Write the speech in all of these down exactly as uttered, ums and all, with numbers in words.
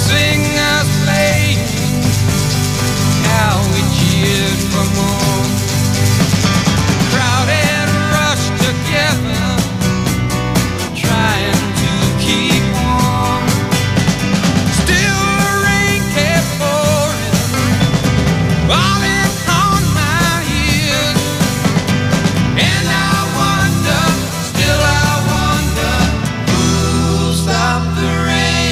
singers playing, how we cheered for more. Crowded rush together, trying to keep warm. Still the rain kept pouring, falling on my ears. And I wonder, still I wonder, who'll stop the rain?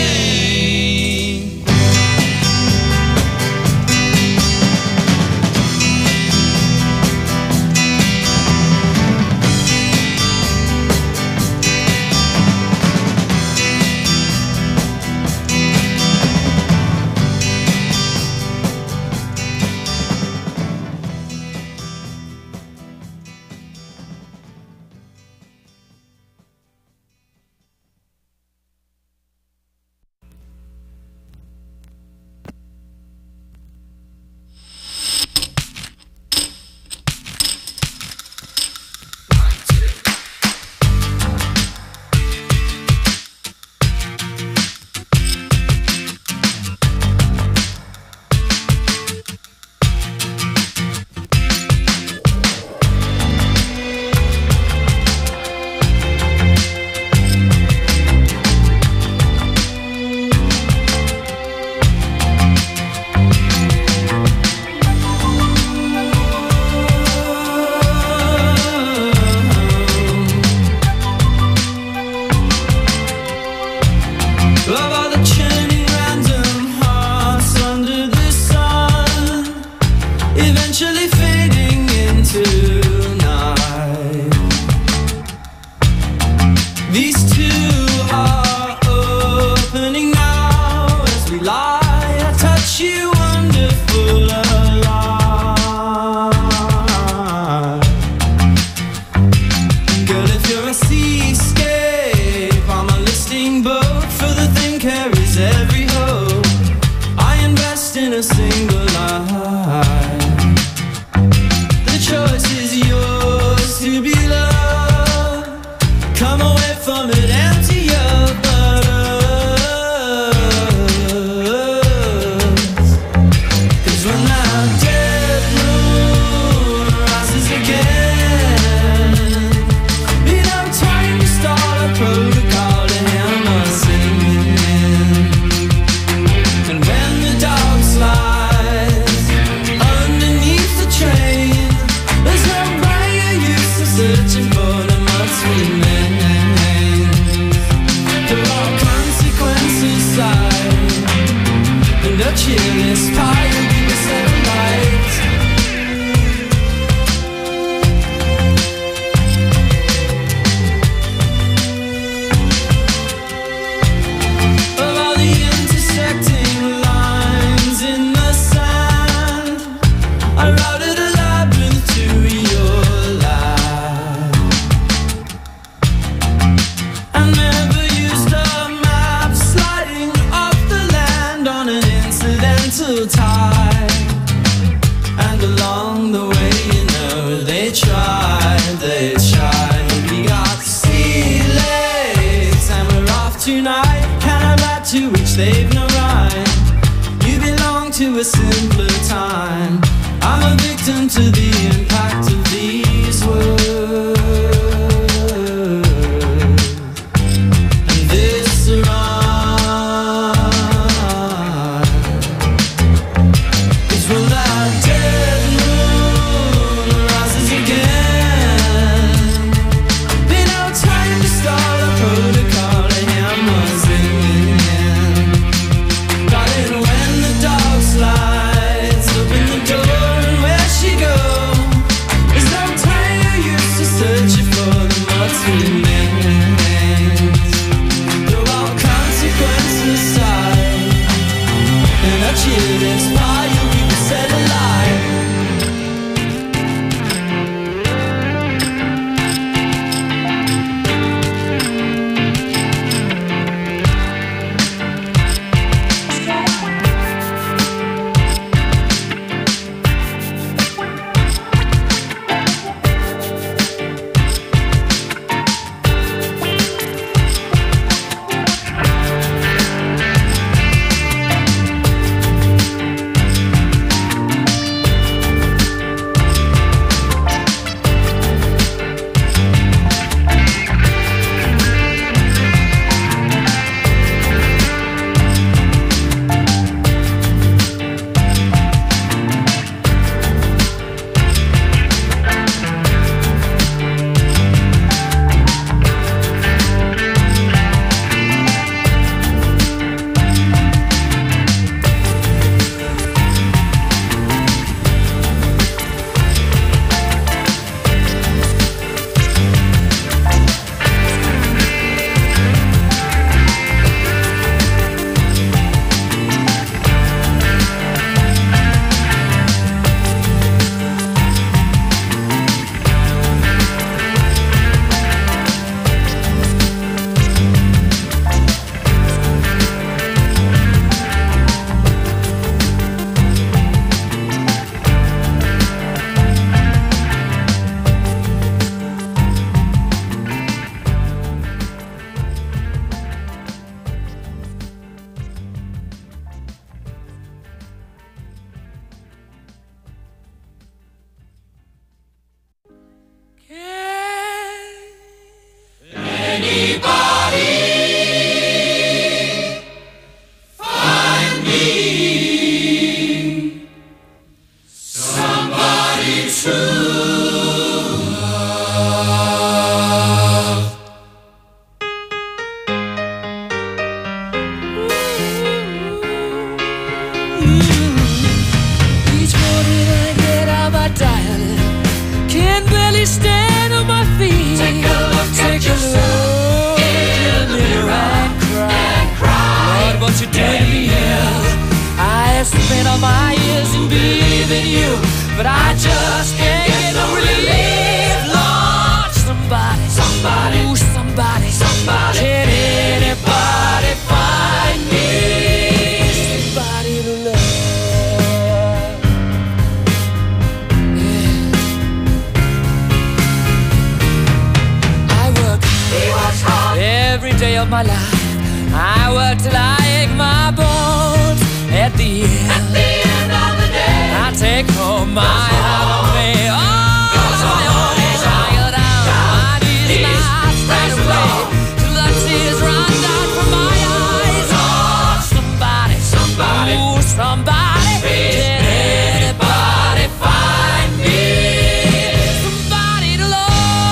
Love all the churning random hearts under the sun, eventually fading into night. These two are opening now as we lie. I touch you, wonderful alive. Girl, if you're a seascape, I'm a listing boat for the thing carries every hope. I invest in a single life. The choice is yours to be loved. Come away from it, empty your butterflies. 'Cause when that dead moon rises again, be no time to start a protocol to hammer singing. And when the dog slides underneath the train, there's no brain use to searching for the must remain. For all consequences side, and a cheerless pie will be the sunlight. Of all the intersecting lines in the sand, I routed a labyrinth to your life. I never used a map, sliding off the land on an incidental tide. And along the way, you know, they tried, they tried. We got sea legs and we're off tonight. Can I ride to which they've no right? You belong to a simpler time. I'm a victim to the impact of these words. And this rhyme is when that dead moon rises again. Be no time to start a protocol to hammer singing. Darling, when the dog slides, open the door and where she go? There's no time you're used to searching for the must remains. Though all consequences side, and a cheerless fire we can set alight. stand on my feet. Take a look Take at a yourself in the mirror and cry. and cry. Lord, what you did to me. I spent all my years in believing you, but I just can't get no relief. Lord, somebody, somebody, ooh, somebody, somebody. Can anybody find me somebody to love? Yeah. I work hard every day of my life. I work till I ache my bones. At the end, At the end of the day, I take home my heart on me. Oh, my own, I go down, my knees, my straight away, till the tears run down from my eyes. Oh, somebody, somebody, ooh, somebody, can anybody find me somebody to love?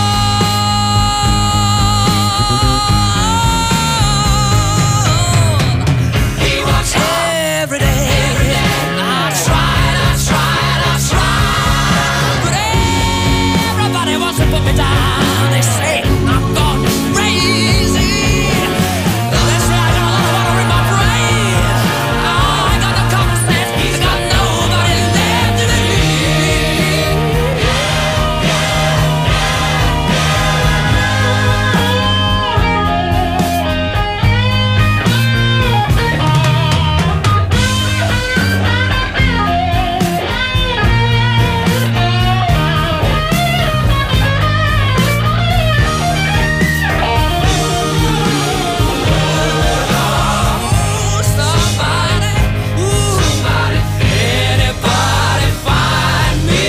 He works hard every day. Every day. I tried, I tried, I tried, but everybody wants to put me down. They say I'm gone crazy. They say I got a lot of water in my brain. Oh, I got no common sense. I got nobody left to believe. Ooh, somebody, ooh, somebody, anybody find me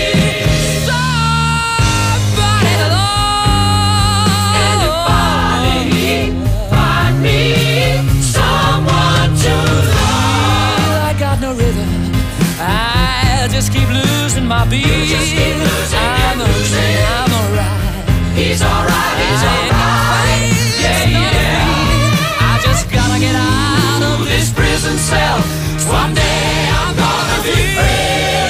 somebody to love? Anybody find me someone to love? I got no rhythm. I just keep losing my beat. Just keep losing I'm and losing. I'm alright. He's alright. He's alright. Yeah, yeah. I just gotta get out of this prison cell. Someday I'm gonna be free.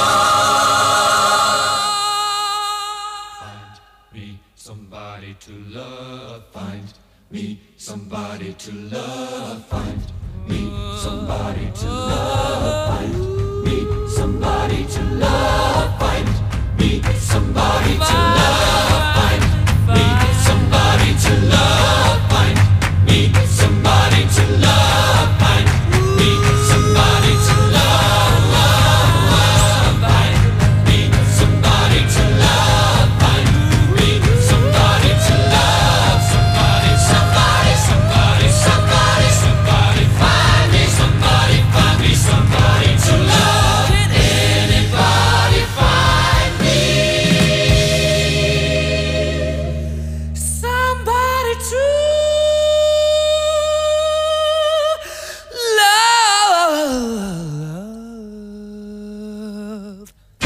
Find me somebody to love. Find me somebody to love. Find me somebody to love. Find me somebody to love. Find me somebody to love. Find me somebody to love. Find me somebody to love. Find me somebody to love. Find me somebody to love. Find me somebody to love. Somebody, somebody, somebody, somebody, somebody. Find me somebody. Find me somebody to love. Can anybody find me somebody to love?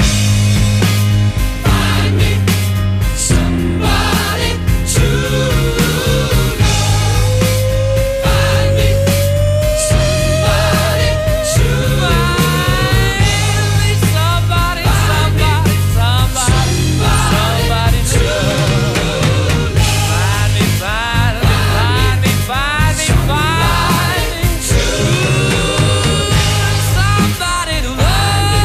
Find me somebody to love. Find me somebody to Find me somebody, somebody, somebody, somebody to love. Find me, find me, find me, find me, find me somebody to love.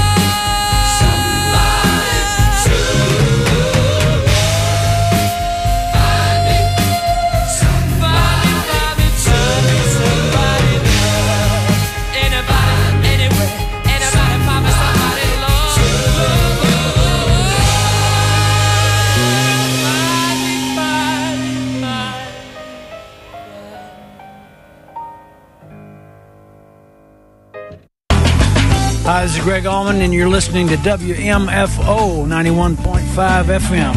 Find me, find me, find me somebody to love. Anybody, anywhere, anybody find me somebody to love. Find me, find me, find me. Hi, this is Greg Allman, and you're listening to W M F O ninety-one point five F M.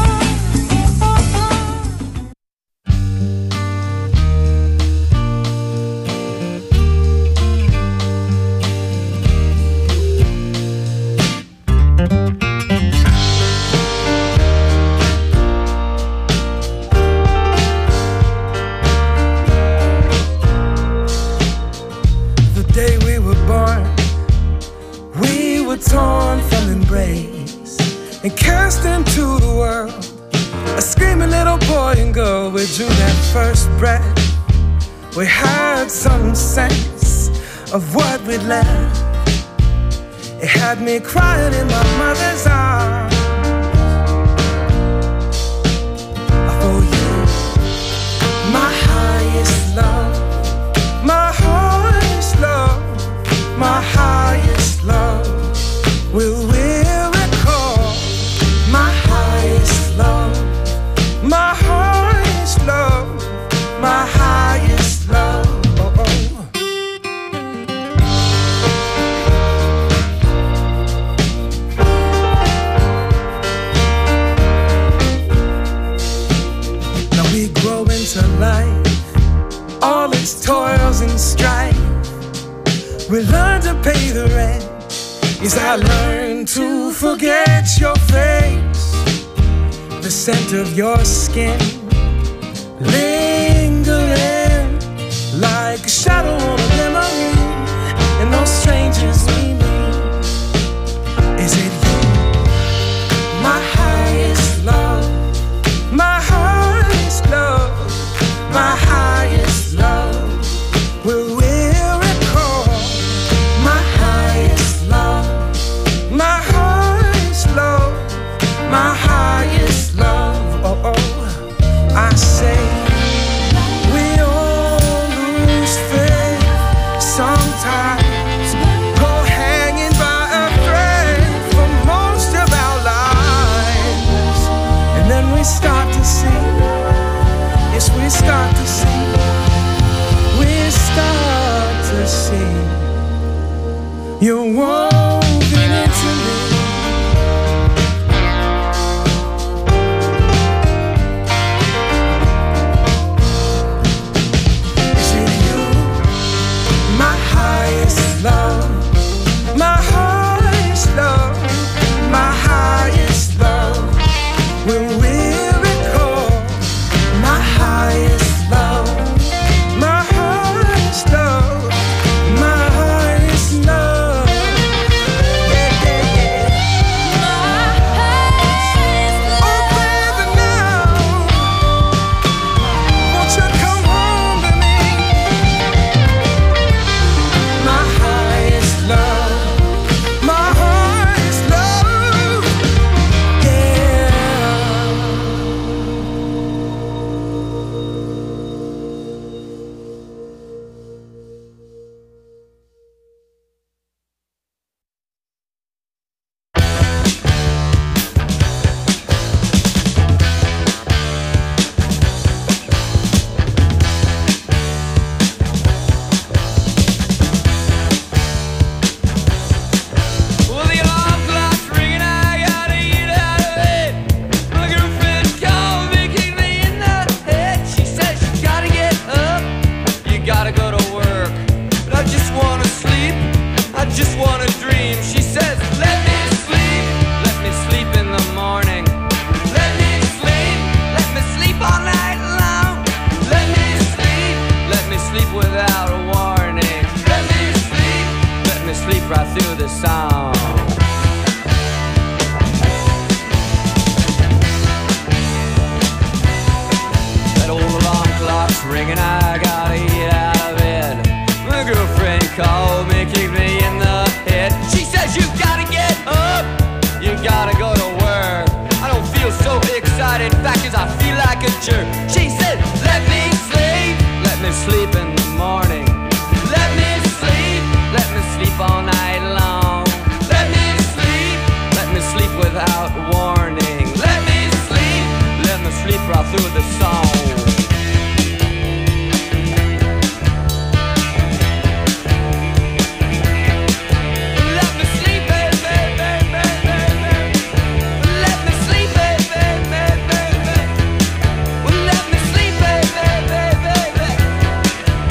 The day we were born, we were torn from embrace. and cast into the world. A screaming little boy and girl, we drew that first breath. We had some sense of what we'd left. It had me crying in my mother's arms. For you, my highest love, my highest love, my highest love. Will we recall my highest love, my highest love, my highest love. Oh, oh. Now we grow into life, all its toils and strife. We learn to pay the rent. Yes, I learned to forget your face, the scent of your skin lingering like a shadow on a memory. And those strangers we meet, is it you, my highest love, my highest love, my highest love? Will we recall my highest love, my highest love, my highest love? Oh, oh, I say we all lose faith sometimes, go hanging by a thread for most of our lives, and then we start to see, yes, we start to see, we start to see you're woven into me. Is it you, my highest love, my highest love, my highest love? When we recall my highest love, my highest love, my highest love. Yeah, yeah, yeah. Oh, baby, now, won't you come home to me? My highest love, my highest love, yeah. Well, the alarm clock's ringing, I gotta get out of bed. My girlfriend called me, kicked me in the head. She said you gotta get up, you gotta go to work. But I just wanna sleep, I just wanna dream. She says, let me sleep, let me sleep in the morning. Let me sleep, let me sleep all night long. Let me sleep, let me sleep without a warning. Let me sleep, let me sleep right through the song. That old alarm clock's ringing, I gotta get out of bed. My girlfriend called me, kicked me in the head. She says you gotta get up, you gotta go to work. I don't feel so excited, in fact, 'cause I feel like a jerk. She said, let me sleep, let me sleep in the morning. Let me sleep, let me sleep all night long. Let me sleep, let me sleep without warning. Let me sleep, let me sleep right through the song. Let me sleep, baby, baby, baby. Let me sleep, baby, baby, baby. Let me sleep, baby, baby, baby.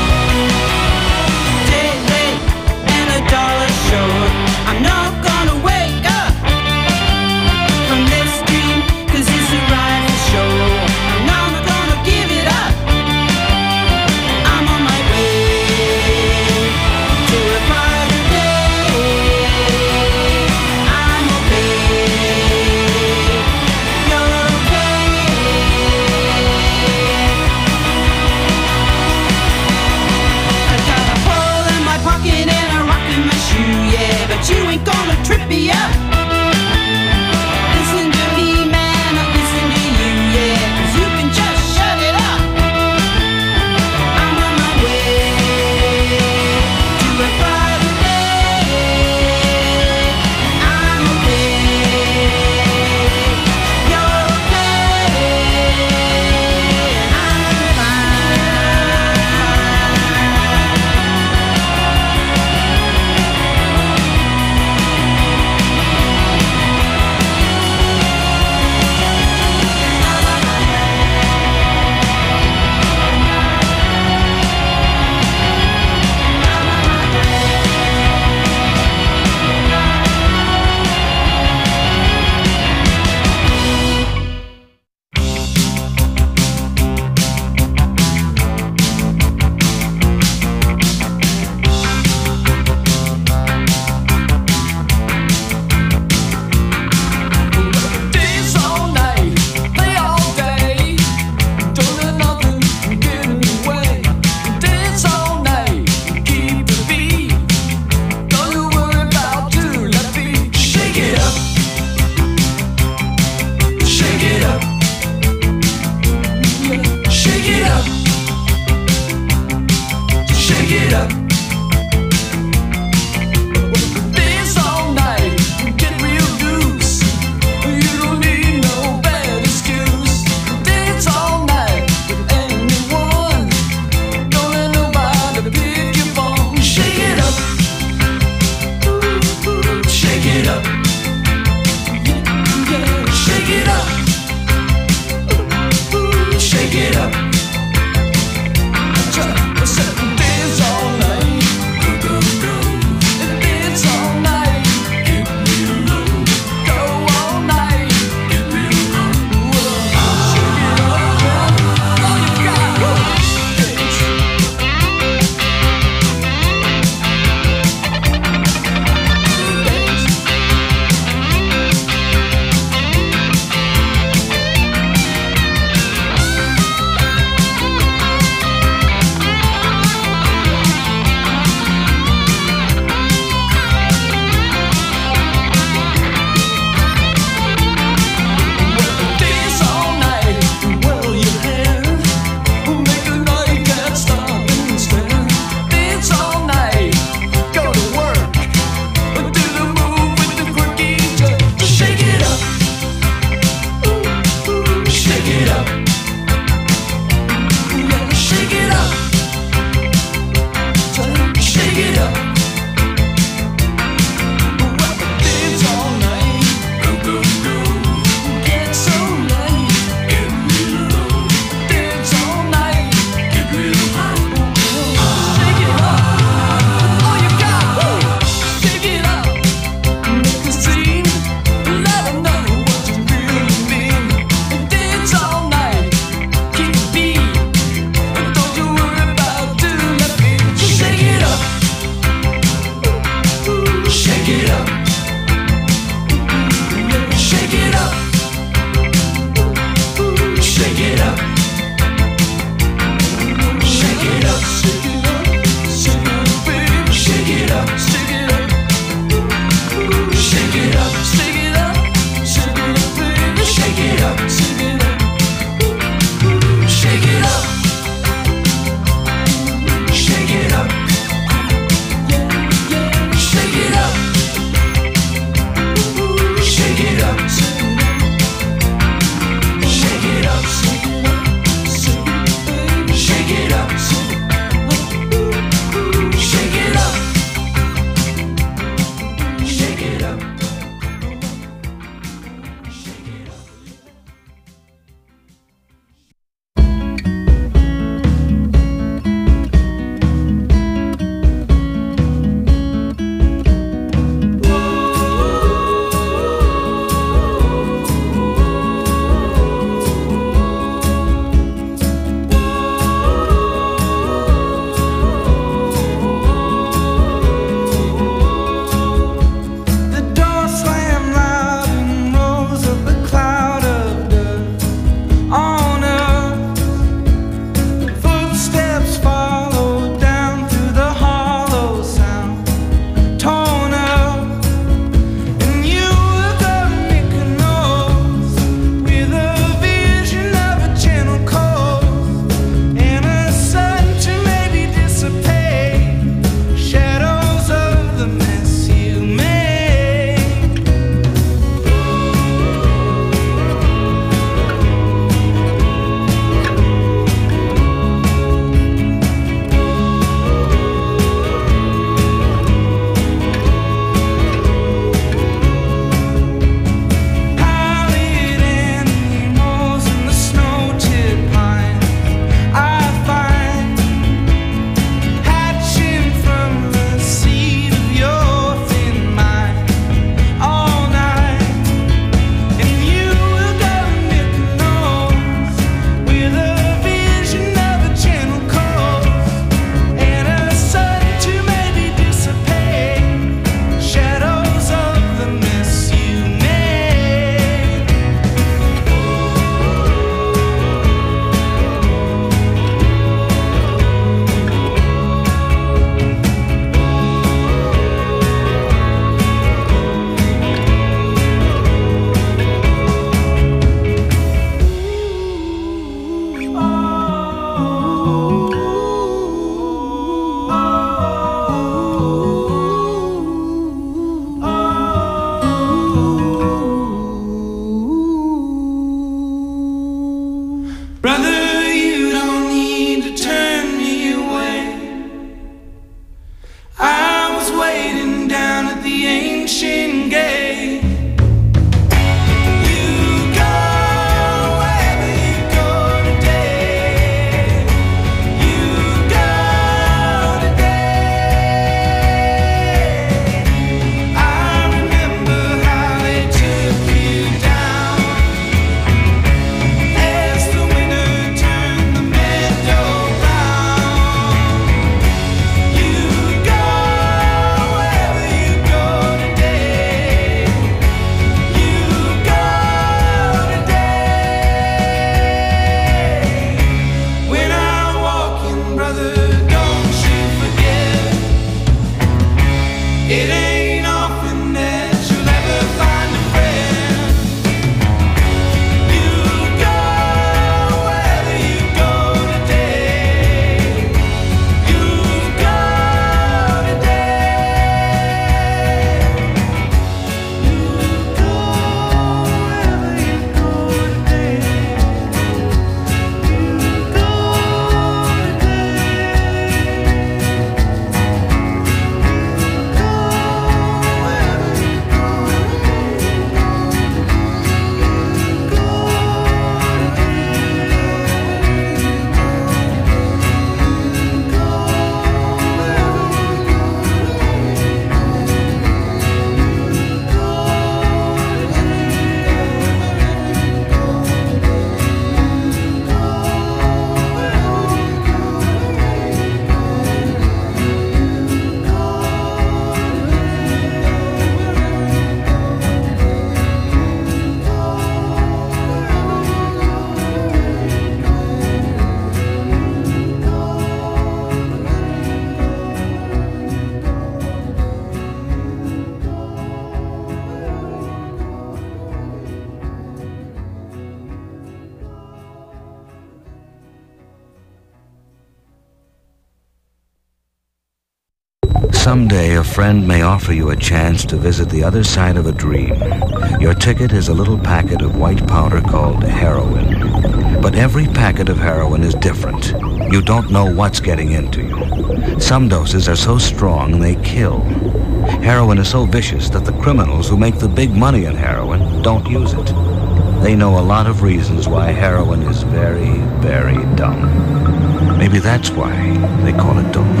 Someday a friend may offer you a chance to visit the other side of a dream. Your ticket is a little packet of white powder called heroin. But every packet of heroin is different. You don't know what's getting into you. Some doses are so strong they kill. Heroin is so vicious that the criminals who make the big money in heroin don't use it. They know a lot of reasons why heroin is very, very dumb. Maybe that's why they call it dope.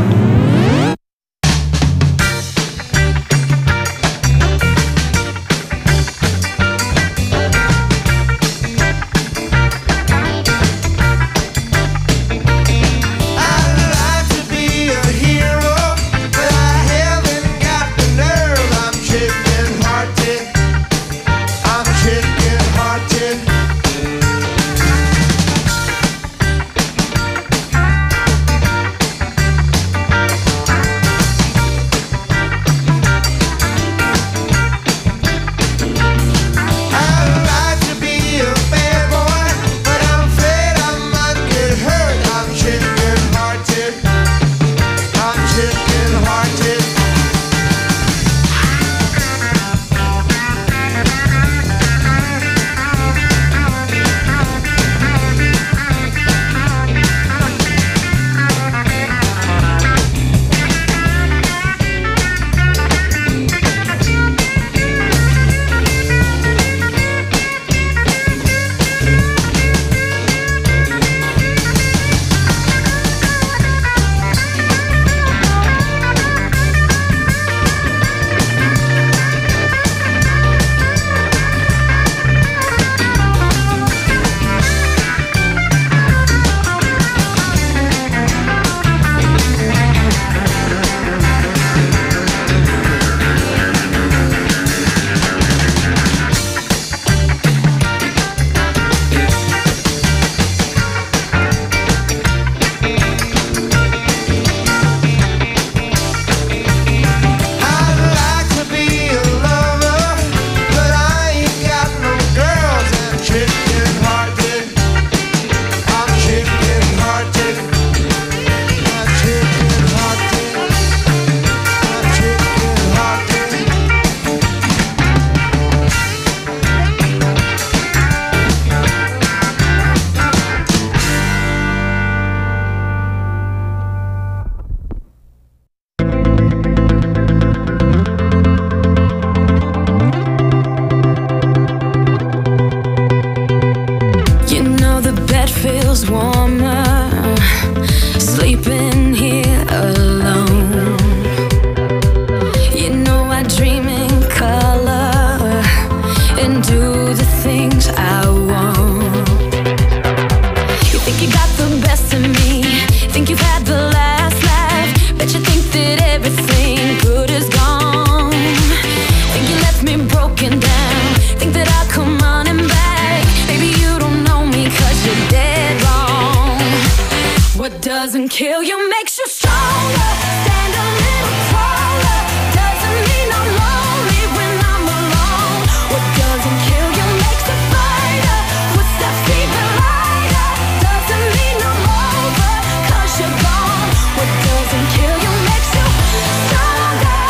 Doesn't kill you, makes you stronger. Stand a little taller. Doesn't mean I'm lonely when I'm alone. What doesn't kill you makes a fighter. Footsteps even lighter. Doesn't mean I'm over, cause you're gone. What doesn't kill you makes you stronger,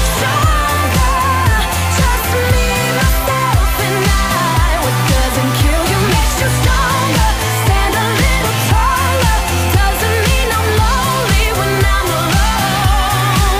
stronger. Just me, myself, and I. What doesn't kill you makes you stronger. Stand a little taller. Doesn't mean I'm lonely when I'm alone.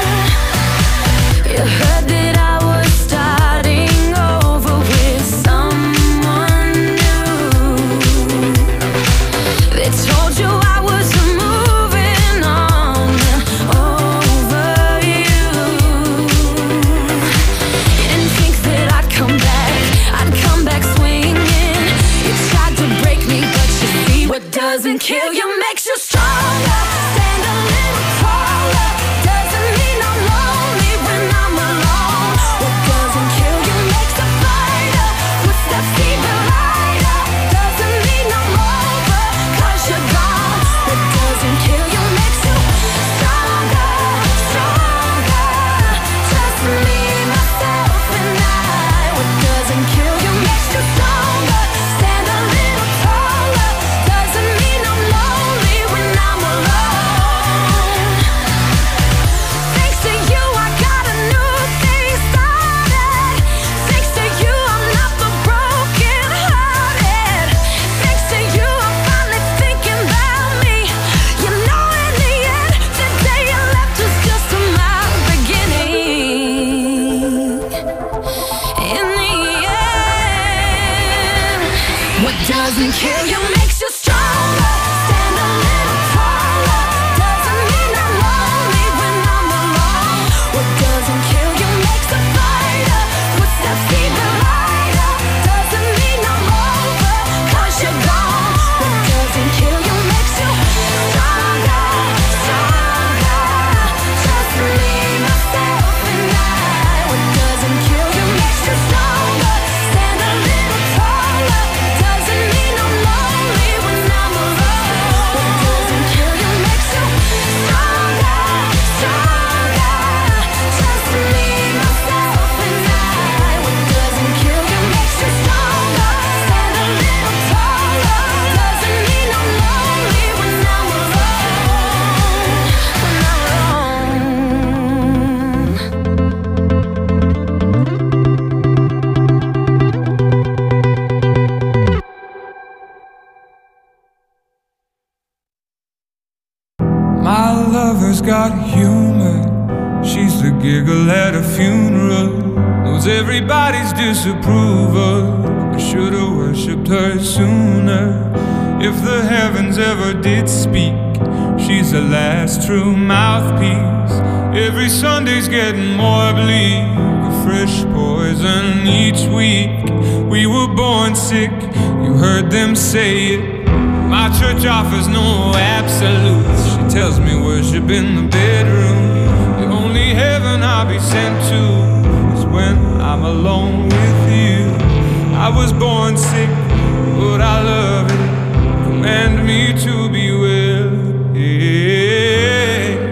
My lover's got humor. She's the giggle at a funeral. Knows everybody's disapproval. I should've worshipped her sooner. If the heavens ever did speak, she's the last true mouthpiece. Every Sunday's getting more bleak, a fresh poison each week. We were born sick, you heard them say it. My church offers no absolutes. She tells me worship in the bedroom. The only heaven I'll be sent to is when I'm alone with you. I was born sick, but I love it. Command me to be well. Yeah.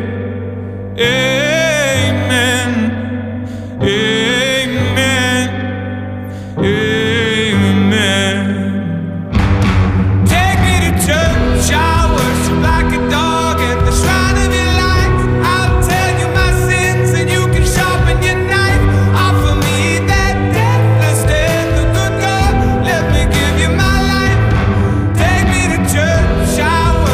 Amen. Amen. Amen. Take me to church, I worship like a dog at the shrine of your light. I'll tell you my sins and you can sharpen your knife. Offer me that deathless death, the good God, let me give you my life. Take me to church, I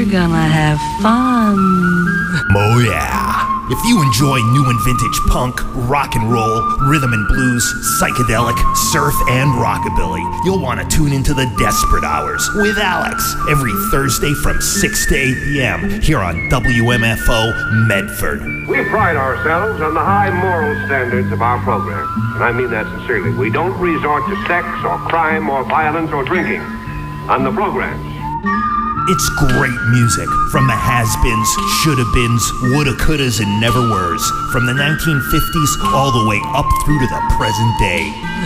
We're gonna have fun. Oh yeah. If you enjoy new and vintage punk, rock and roll, rhythm and blues, psychedelic, surf, and rockabilly, you'll want to tune into the Desperate Hours with Alex every Thursday from six to eight p.m. here on W M F O Medford. We pride ourselves on the high moral standards of our program, and I mean that sincerely. We don't resort to sex or crime or violence or drinking on the programs. It's great music from the has-beens, shoulda-beens, woulda-couldas, and never-weres, from the nineteen fifties all the way up through to the present day.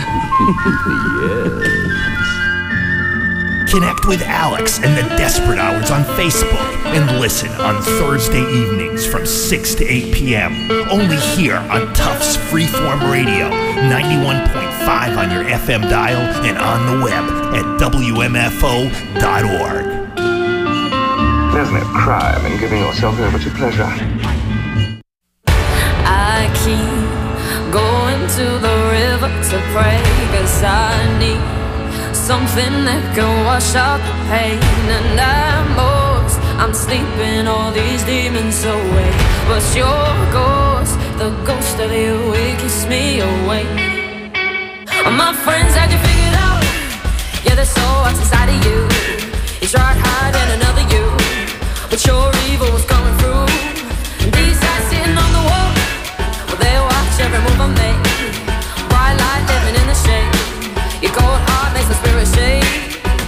Yes. Connect with Alex and the Desperate Hours on Facebook and listen on Thursday evenings from six to eight p.m. only here on Tufts Freeform Radio, ninety-one point five on your F M dial and on the web at W M F O dot org. There's no crime in giving yourself over to pleasure. I keep going to the river to pray, 'cause I need something that can wash out the pain. And I'm lost, I'm sleeping all these demons away, but your ghost, the ghost of you, it keeps me awake. My friends had you figured out, yeah, there's so much inside of you. You tried hiding another you, but your evil was coming through. And these guys sitting on the wall, well, they watch every move I make. Bright light living in the shade, your cold heart makes my spirit shake.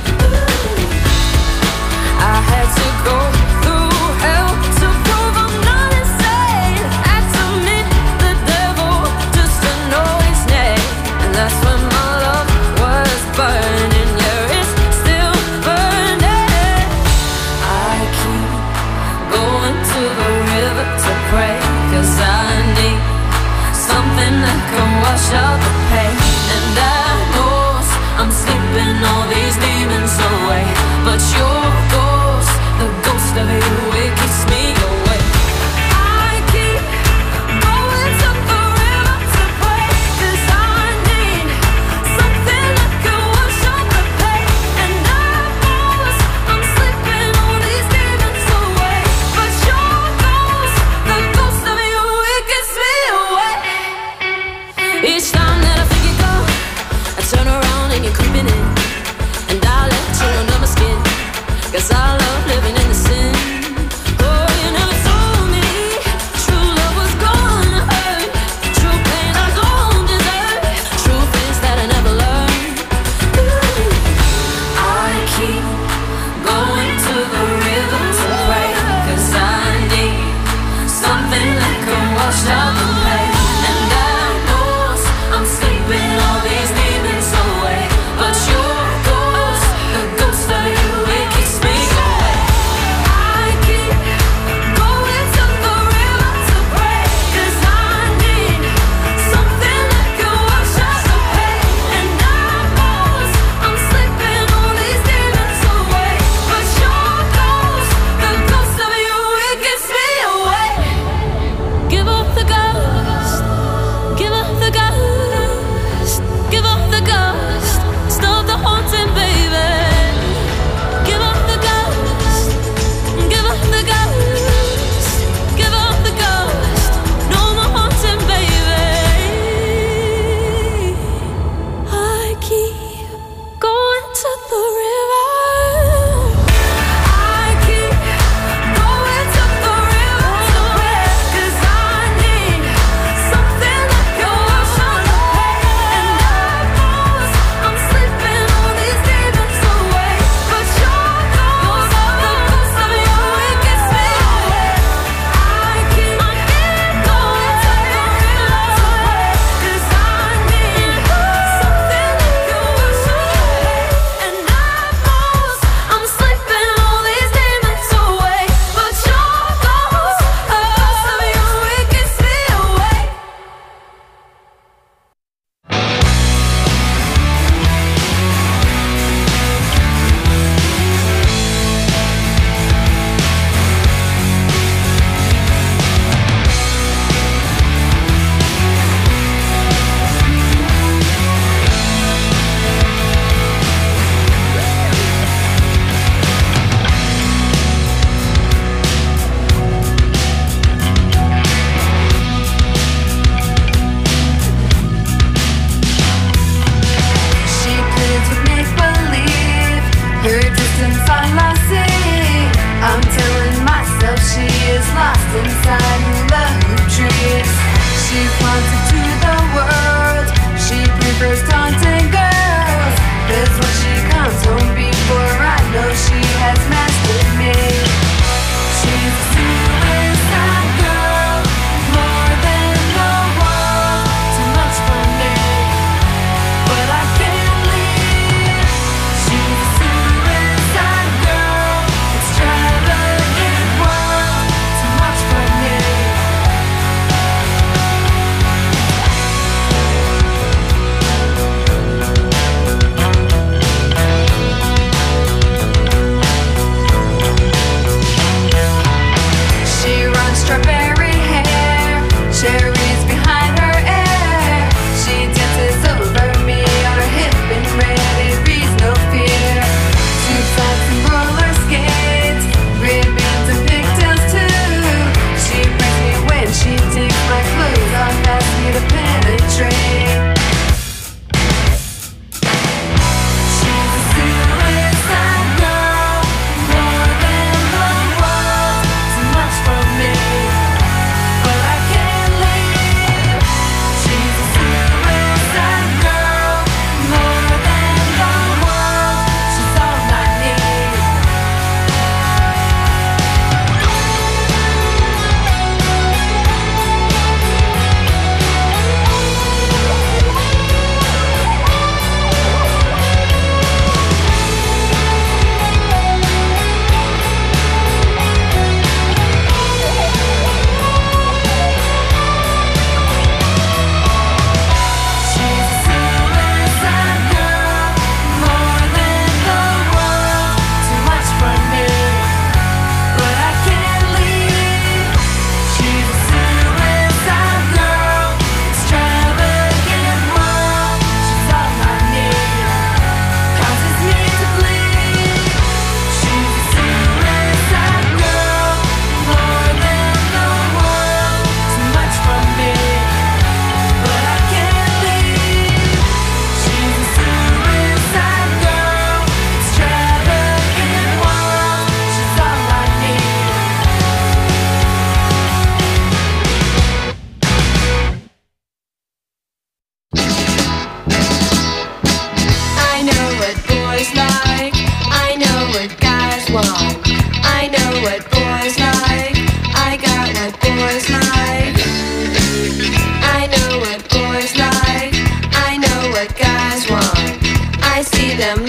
I had to go through hell to prove I'm not insane. Had to meet the devil just to know his name. And that's when my love was burning, yeah, it's still burning. I keep going to the river to pray, 'cause I need something that can wash out the pain. And I know I'm sleeping all these demons away, but your ghost, the ghost of you, it keeps me awake. I keep going to the river to pray, 'cause I need something that can wash out the pain. And I know I'm sleeping all these demons away, but your ghost, the ghost of you, it keeps me awake. Each time that I think you go, I turn around and you're creeping in, and I let you under my skin.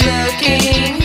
looking.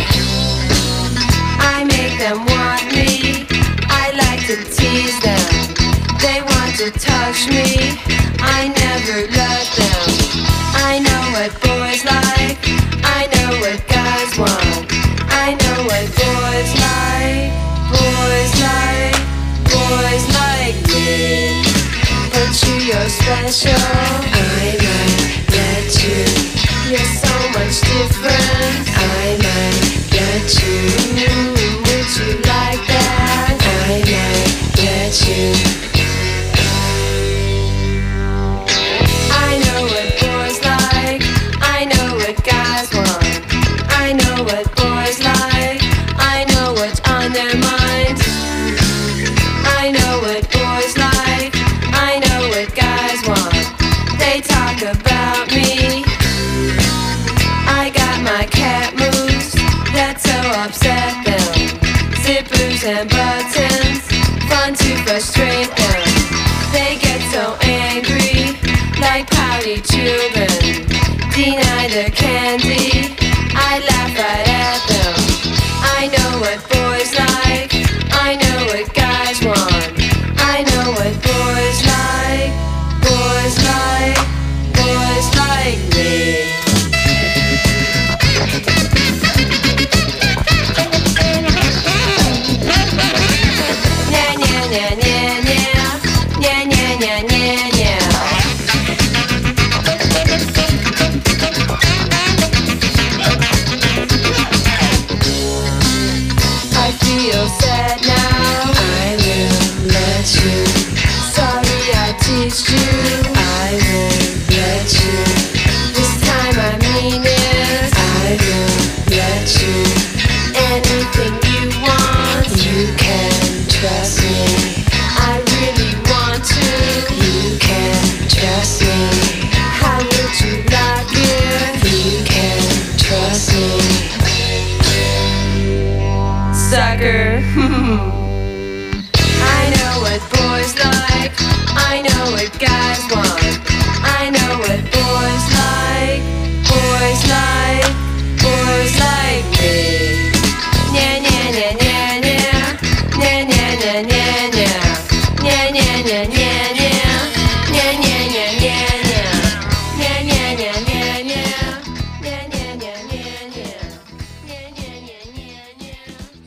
I make them want me. I like to tease them. They want to touch me. I never let them. I know what boys like. I know what guys want. I know what boys like. Boys like. Boys like me. But you, you're special. I might get you. You're so much different. I might get you. Would you like that? I might get you. I know what boys like. I know what guys want. I know what boys like. I know what's on their minds. I know what boys like. I know what guys want. They talk about me. I got my cat moves that so upset them. Zippers and buttons, fun to frustrate them. They get so angry, like pouty children. Deny their candy, I laugh right at them. I know what boys like, I know what guys want. I know what boys like, boys like, boys like me. Nya nya nya nya nya, nya nya nya nya nya. I feel sad now. I will let you. Sorry I teased you. I will let you. This time I mean it. I will let you. Anything you want, you can trust me. I really want to. You can trust me. How would you like it? You can trust me. Sucker. I know what boys like. I know what guys want. I know what boys like. Boys like. Boys like me. Nya nya nya nya nya. Nya nya nya nya nya. Nya nya nya nya nya. Nya nya nya nya nya. Nya nya nya nya nya. Nya nya nya nya nya. Nya nya nya nya nya.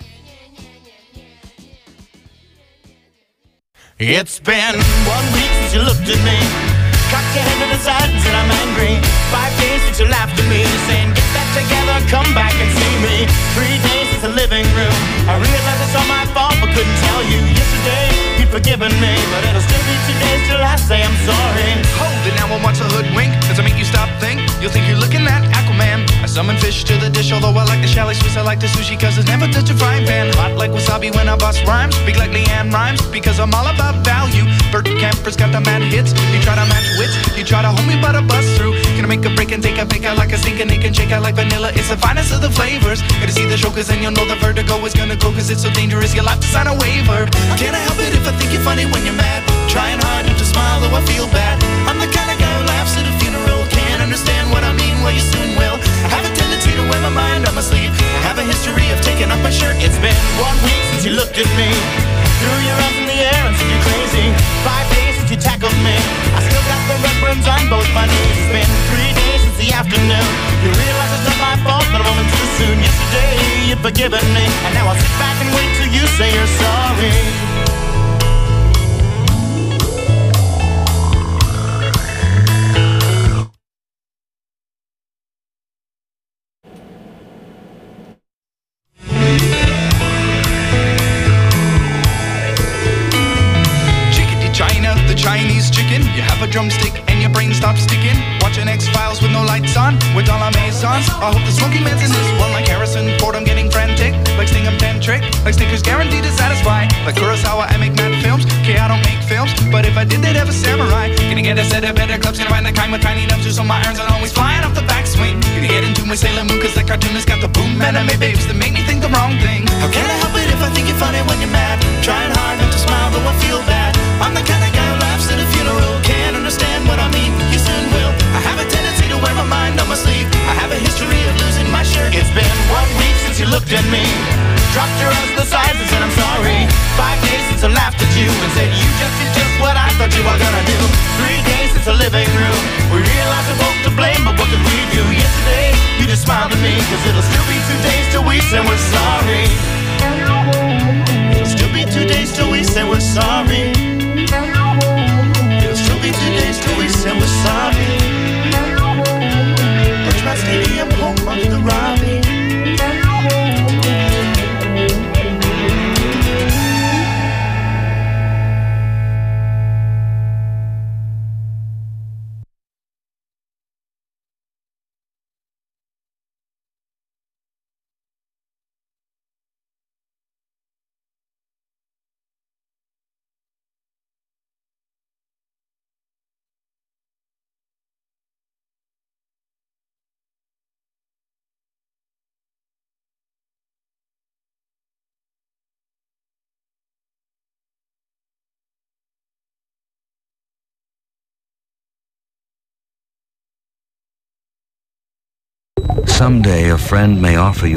It's been one week since you looked at me, cocked your head to the side and said I'm angry. Five days since you laughed at me, saying get that together, come back and see me. Three days since the living room, I realized it's all my fault but couldn't tell you. Yesterday you'd forgiven me, but it'll still be two days till I say I'm sorry. Hold it now, I want a hoodwink. Does it make you stop think? You'll think you're looking at Aquaman. I summon fish to the dish, although I like the chalet Swiss, I like the sushi cause it's never touched a frying pan. Hot like wasabi when I bust rhymes, big like Leanne rhymes, because I'm all about value. Bert Camper's got the mad hits, you try to match wits, you try to hold me but I bust through. Gonna make a break and take a fake out like a stinking naked and shake out like vanilla. It's the finest of the flavors. Gotta see the show cause then you'll know the vertigo is gonna go cause it's so dangerous you'll have to sign a waiver. Can't I help it if I think you're funny when you're mad? Trying hard not to smile though I feel bad. I'm the kind of guy who laughs at a funeral. Can't understand what I mean, well you soon will. I have a tendency to wear my mind on my sleeve. I have a history of taking off my shirt. It's been one week since you looked at me, threw your arms in the air and said you're crazy. Five days since you tackled me, I still got the red burns on both my knees. It's been three days since the afternoon, you realize it's not my fault but a moment too soon. Yesterday you'd forgiven me, and now I'll sit back and wait till you say you're sorry. Chinese chicken, you have a drumstick and your brain stops sticking. Watching X-Files with no lights on, with all our maisons. I hope the smoky man's in this one like Harrison Ford. I'm getting frantic, like Stingham Tantric, like Snickers guaranteed to satisfy. Like Kurosawa, I make mad films. Okay, I don't make films, but if I did, they'd have a samurai. Gonna get a set of better clubs, gonna find the kind with tiny nubs, so my irons are always flying off the backswing. Gonna get into my Sailor Moon, cause that cartoonist got the boom anime babes that make me think the wrong thing. How can I help it if I think you're funny when you're mad? Trying hard not to smile, though I feel bad. I'm the kind of guy who laughs at a funeral. Can't understand what I mean, you soon will. I have a tendency to wear my mind on my sleeve. I have a history of losing my shirt. It's been looked at me, dropped your hands to the sides and said I'm sorry. Five days since I laughed at you and said you just did just what I thought you were gonna do. Three days since the living room, we realized we're both to blame, but what could we do? Yesterday, you just smiled at me, cause it'll still be two days till we say we're sorry. It'll still be two days till we say we're sorry. It'll still be two days till we say we're sorry. Birchmount Stadium, home of the Robbie. Someday a friend may offer you